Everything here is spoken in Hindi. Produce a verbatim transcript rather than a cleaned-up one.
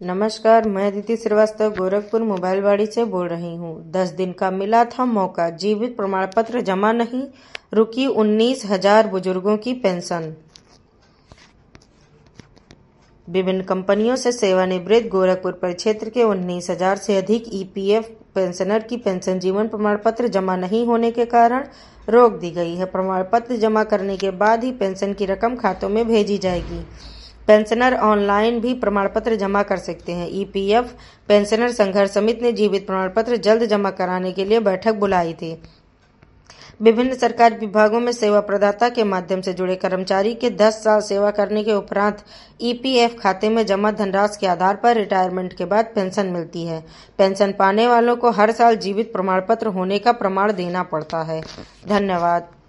नमस्कार, मैं अदिति श्रीवास्तव गोरखपुर मोबाइलवाड़ी से बोल रही हूँ। दस दिन का मिला था मौका, जीवित प्रमाण पत्र जमा नहीं, रुकी उन्नीस हजार बुजुर्गों की पेंशन। विभिन्न कंपनियों से सेवानिवृत्त गोरखपुर परिक्षेत्र के उन्नीस हजार से अधिक ईपीएफ पेंशनर की पेंशन जीवन प्रमाण पत्र जमा नहीं होने के कारण रोक दी गई है। प्रमाण पत्र जमा करने के बाद ही पेंशन की रकम खातों में भेजी जाएगी। पेंशनर ऑनलाइन भी प्रमाण पत्र जमा कर सकते हैं। ईपीएफ पेंशनर संघर्ष समिति ने जीवित प्रमाण पत्र जल्द जमा कराने के लिए बैठक बुलाई थी। विभिन्न सरकारी विभागों में सेवा प्रदाता के माध्यम से जुड़े कर्मचारी के दस साल सेवा करने के उपरांत ईपीएफ खाते में जमा धनराशि के आधार पर रिटायरमेंट के बाद पेंशन मिलती है। पेंशन पाने वालों को हर साल जीवित प्रमाण पत्र होने का प्रमाण देना पड़ता है। धन्यवाद।